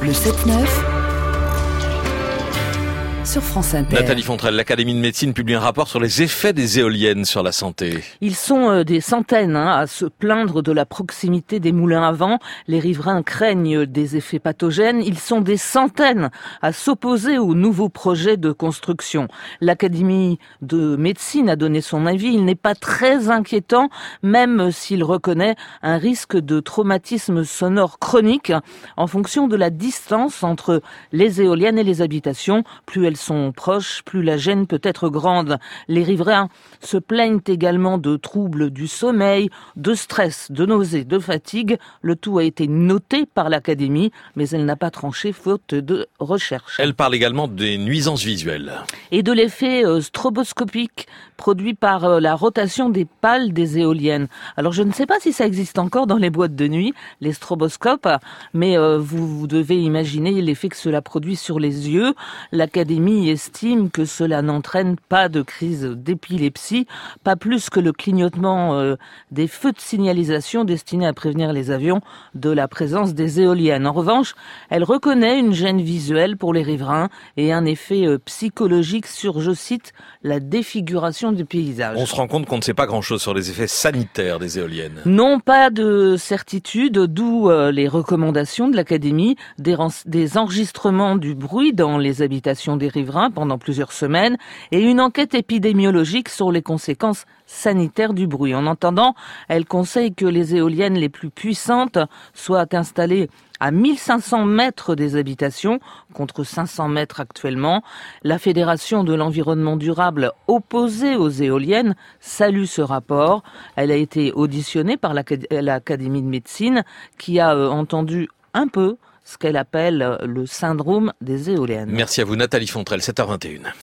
Le 7-9 sur France Inter. Nathalie Fontrelle, l'Académie de médecine publie un rapport sur les effets des éoliennes sur la santé. Ils sont des centaines à se plaindre de la proximité des moulins à vent. Les riverains craignent des effets pathogènes. Ils sont des centaines à s'opposer aux nouveaux projets de construction. L'Académie de médecine a donné son avis. Il n'est pas très inquiétant, même s'il reconnaît un risque de traumatisme sonore chronique en fonction de la distance entre les éoliennes et les habitations. Plus elles sont proches, plus la gêne peut être grande. Les riverains se plaignent également de troubles du sommeil, de stress, de nausées, de fatigue. Le tout a été noté par l'Académie, mais elle n'a pas tranché faute de recherche. Elle parle également des nuisances visuelles. Et de l'effet stroboscopique produit par la rotation des pales des éoliennes. Alors je ne sais pas si ça existe encore dans les boîtes de nuit, les stroboscopes, mais vous devez imaginer l'effet que cela produit sur les yeux. L'Académie estime que cela n'entraîne pas de crise d'épilepsie, pas plus que le clignotement des feux de signalisation destinés à prévenir les avions de la présence des éoliennes. En revanche, elle reconnaît une gêne visuelle pour les riverains et un effet psychologique sur, je cite, la défiguration du paysage. On se rend compte qu'on ne sait pas grand-chose sur les effets sanitaires des éoliennes. Non, pas de certitude, d'où les recommandations de l'Académie, des enregistrements du bruit dans les habitations des riverains pendant plusieurs semaines et une enquête épidémiologique sur les conséquences sanitaires du bruit. En attendant, elle conseille que les éoliennes les plus puissantes soient installées à 1500 mètres des habitations, contre 500 mètres actuellement. La Fédération de l'environnement durable, opposée aux éoliennes, salue ce rapport. Elle a été auditionnée par l'Académie de médecine, qui a entendu un peu ce qu'elle appelle le syndrome des éoliennes. Merci à vous Nathalie Fontrelle, 7h21.